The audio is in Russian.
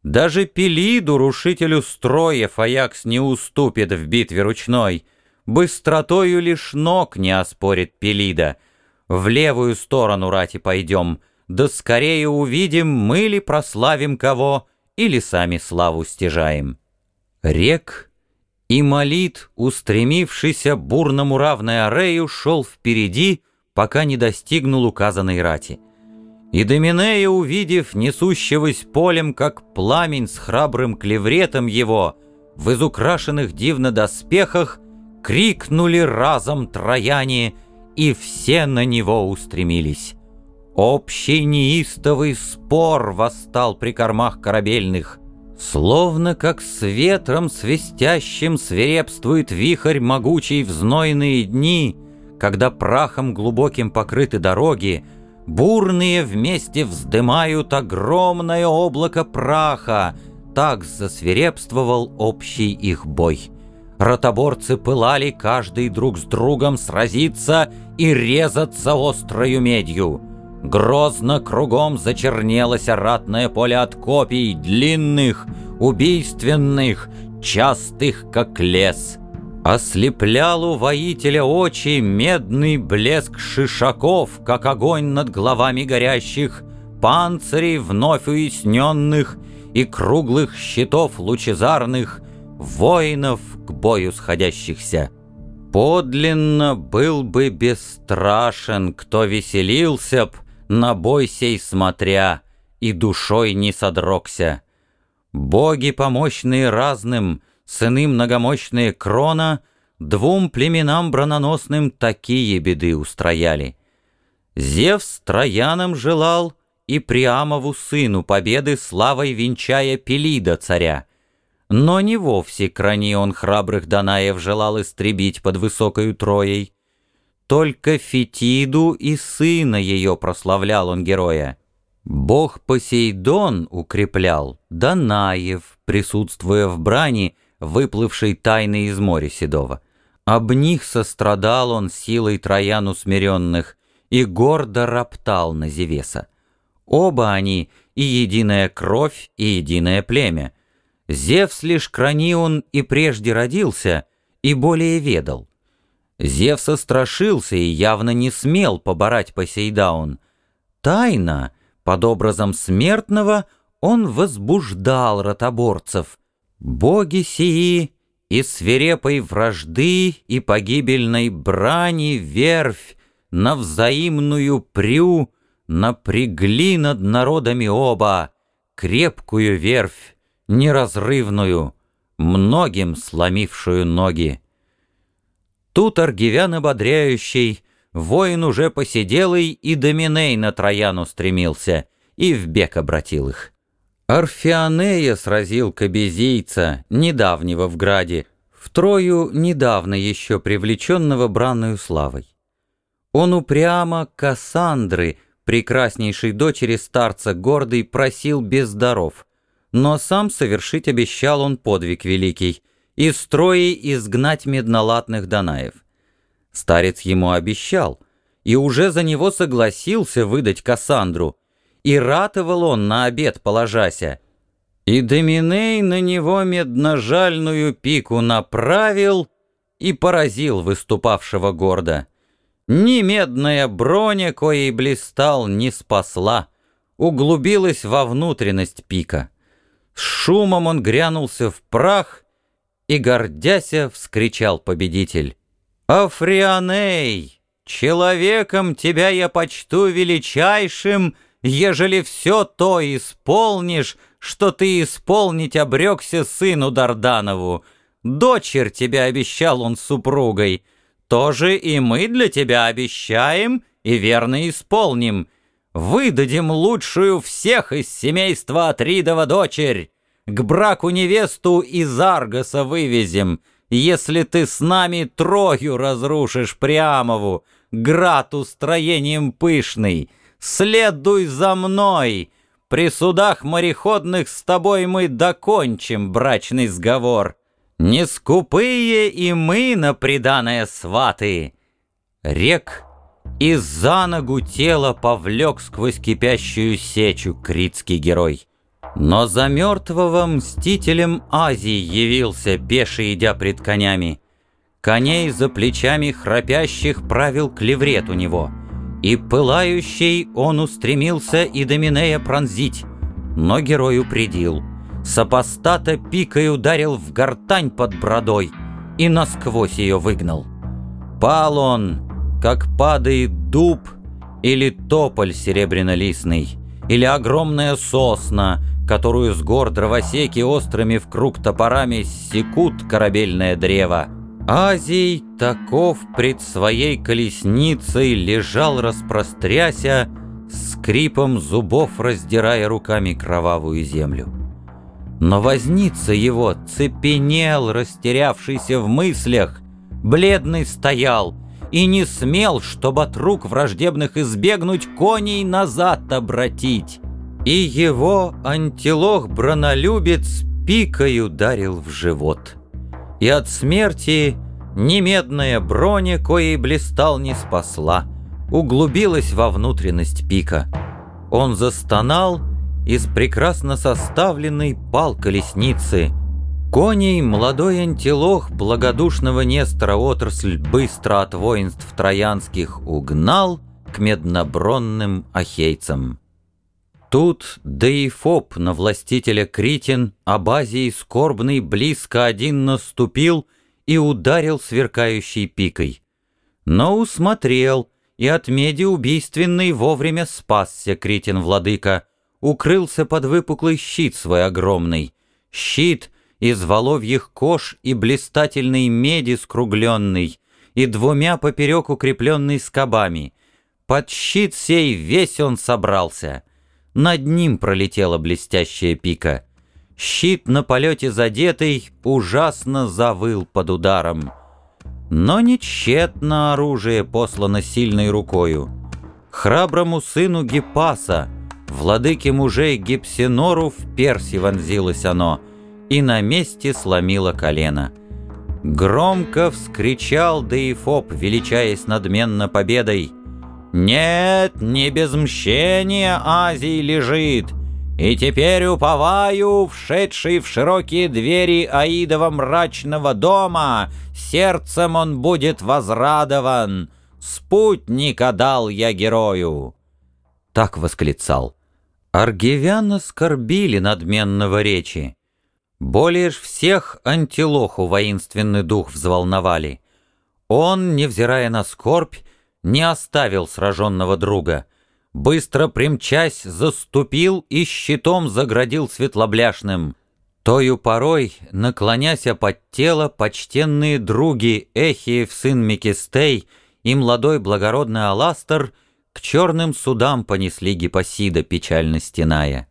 Даже Пелиду, рушителю строев, Аякс не уступит в битве ручной. Быстротою лишь ног не оспорит Пелида. В левую сторону рати пойдем, да скорее увидим, мы ли прославим кого, или сами славу стяжаем. Рек и молит, устремившийся бурному равной Арею, шел впереди, пока не достигнул указанной рати. И Доминея, увидев несущегося полем, как пламень с храбрым клевретом его, в изукрашенных дивно доспехах, крикнули разом трояне, и все на него устремились. Общий неистовый спор восстал при кормах корабельных, словно как с ветром свистящим свирепствует вихрь могучий в знойные дни, когда прахом глубоким покрыты дороги, бурные вместе вздымают огромное облако праха. Так засвирепствовал общий их бой. Ротоборцы пылали каждый друг с другом сразиться и резаться острою медью. Грозно кругом зачернелось ратное поле от копий, длинных, убийственных, частых, как лес. Ослеплял у воителя очи медный блеск шишаков, как огонь над головами горящих, панцирей вновь уясненных и круглых щитов лучезарных, воинов к бою сходящихся. Подлинно был бы бесстрашен, кто веселился б, на бой сей смотря, и душой не содрогся. Боги помощные разным, сыны многомощные Крона, двум племенам брононосным такие беды устрояли. Зевс Троянам желал и Приамову сыну победы славой венчая Пелида царя. Но не вовсе крани он храбрых Данаев желал истребить под высокою Троей. Только Фетиду и сына ее прославлял он героя. Бог Посейдон укреплял Данаев, присутствуя в брани, выплывшей тайны из моря седого. Об них сострадал он силой Троян усмиренных и гордо роптал на Зевеса. Оба они и единая кровь, и единое племя. Зевс лишь кранион и прежде родился, и более ведал. Зевса страшился и явно не смел побороть Посейдаун. Тайно, под образом смертного, он возбуждал ротоборцев. Боги сии и свирепой вражды, и погибельной брани верфь на взаимную прю напрягли над народами оба, крепкую верфь, неразрывную, многим сломившую ноги. Тут Аргивян ободряющий, воин уже посиделый, и Доминей на Трояну стремился, и в бег обратил их. Орфеонея сразил кобезийца, недавнего в граде, в Трою недавно еще привлеченного бранную славой. Он упрямо Кассандры, прекраснейшей дочери старца гордый, просил без даров, но сам совершить обещал он подвиг великий, из Трои изгнать меднолатных Данаев. Старец ему обещал, и уже за него согласился выдать Кассандру, и ратовал он на обет положася. И Доминей на него медножальную пику направил и поразил выступавшего гордо. Ни медная броня, коей блистал, не спасла, углубилась во внутренность пика. С шумом он грянулся в прах, и, гордяся, вскричал победитель: «Африоней, человеком тебя я почту величайшим, ежели все то исполнишь, что ты исполнить обрекся сыну Дарданову. Дочерь тебя обещал он супругой, тоже и мы для тебя обещаем и верно исполним. Выдадим лучшую всех из семейства Атридова дочерь. К браку невесту из Аргоса вывезем, если ты с нами Трою разрушишь Приамову, град устроением пышный. Следуй за мной. При судах мореходных с тобой мы докончим брачный сговор. Не скупые и мы на приданое сваты». Рек и за ногу тело повлек сквозь кипящую сечу критский герой. Но за мертвого мстителем Азий явился, пеше идя пред конями. Коней за плечами храпящих правил клеврет у него, и пылающий он устремился Идоминея пронзить, но герой упредил. Сопостата пикой ударил в гортань под бродой и насквозь ее выгнал. Пал он, как падает дуб или тополь серебряно-листный, или огромная сосна, которую с гор дровосеки острыми в круг топорами секут корабельное древо. Азий таков пред своей колесницей лежал, распростряся, скрипом зубов раздирая руками кровавую землю. Но возница его цепенел, растерявшийся в мыслях, бледный стоял и не смел, чтоб от рук враждебных избегнуть, коней назад обратить. И его антилох-бранолюбец пикой ударил в живот. И от смерти ни медная броня, коей блистал, не спасла, углубилась во внутренность пика. Он застонал, из прекрасно составленной пал колесницы. Коней молодой антилох благодушного Нестора отрасль быстро от воинств троянских угнал к меднобронным ахейцам. Тут Деифоб на властителя Критин об Азии скорбный близко один наступил и ударил сверкающей пикой. Но усмотрел, и от меди убийственной вовремя спасся Критин владыка, укрылся под выпуклый щит свой огромный. Щит из воловьих кож и блистательной меди скругленный, и двумя поперек укрепленный скобами. Под щит сей весь он собрался. Над ним пролетела блестящая пика. Щит на полете задетый ужасно завыл под ударом. Но не тщетно оружие послано сильной рукою. Храброму сыну Гиппаса, владыке мужей Гипсинору, в перси вонзилось оно и на месте сломило колено. Громко вскричал Деифоб, величаясь надменно победой: «Нет, не без мщения Азий лежит, и теперь уповаю, вшедший в широкие двери Аидова мрачного дома, сердцем он будет возрадован. Спутника дал я герою». Так восклицал. Аргивян оскорбили надменного речи. Более ж всех антилоху воинственный дух взволновали. Он, невзирая на скорбь, не оставил сраженного друга. Быстро примчась, заступил и щитом заградил светлобляшным. Тою порой, наклоняся под тело, почтенные други Эхиев сын Мекистей и молодой благородный Аластер к черным судам понесли Гиппосида, печально стеная.